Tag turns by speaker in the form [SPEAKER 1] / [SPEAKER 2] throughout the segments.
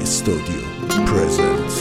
[SPEAKER 1] Studio presents.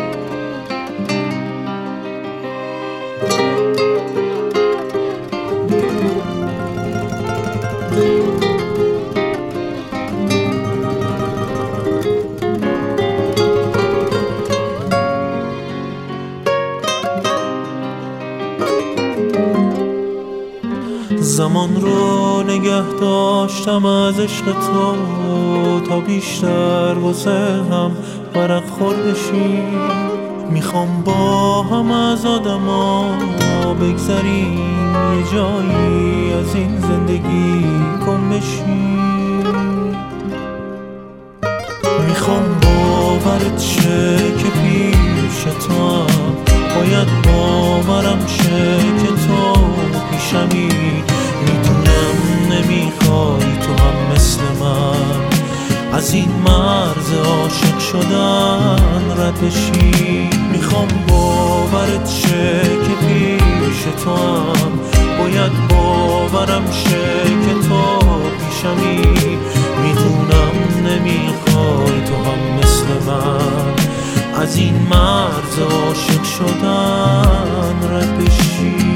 [SPEAKER 2] زمان رو نگه داشتم از عشق تو تا بیشتر واسه هم ورق خورده شی. میخوام با هم از آدما بگذریم، یه جایی از این زندگی گم بشیم. میخوام باورت شه که پیش تو هم باید باورم شه که تو پیشمی. میدونم نمیخوای تو هم مثل من از این مرز عاشق شدن رد بشی. میخوام باورت شه که پیش تو هم باید باورم شه که تو پیشمی. میدونم نمیخوای تو هم مثل من از این مرز عاشق شدن رد بشی.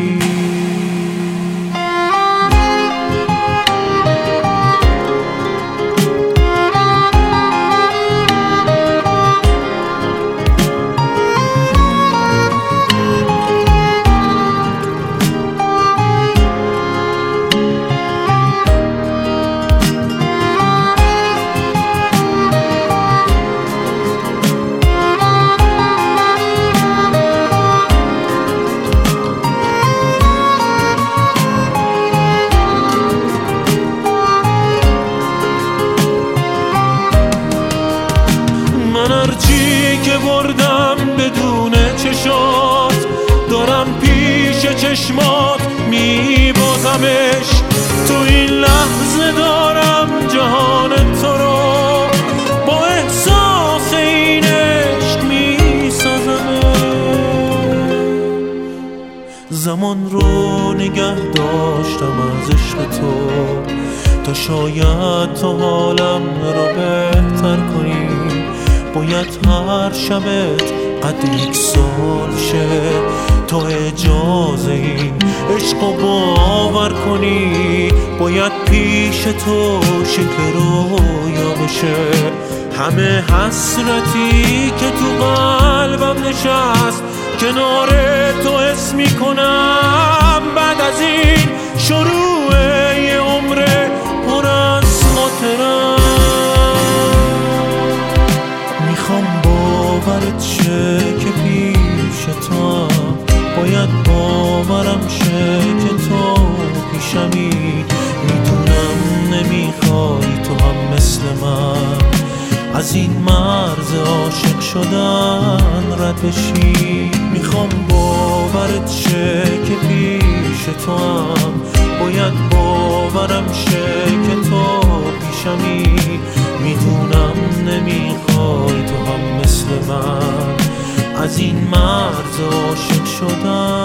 [SPEAKER 2] هرچی که بردم بدون چشات دارم پیش چشمات میبازمش. تو این لحظه دارم جهان تو رو با احساس این عشق میسازمش. زمان رو نگه داشتم از عشق تو تا شاید تو حالم رو بهتر کنی. باید هر شبت قد 1 سال شه تا اجازه این عشقو باور کنی. باید پیش تو شکل رویا بشه همه حسرتی که تو قلبم نشست کنار تو حس میکنم. بعد از این شروع یه عمر پر از خاطرم. میخوام باورت شه که پیش تو باید باورم شه که تو پیشمی. میدونم نمیخوای تو هم مثل من از این مرز عاشق شدن رد بشی. میخوام باورت شه که پیش تو هم باید باورم شه که تو پیشمی. میدونم نمیخوای تو هم مثل من از این مرز عاشق شدن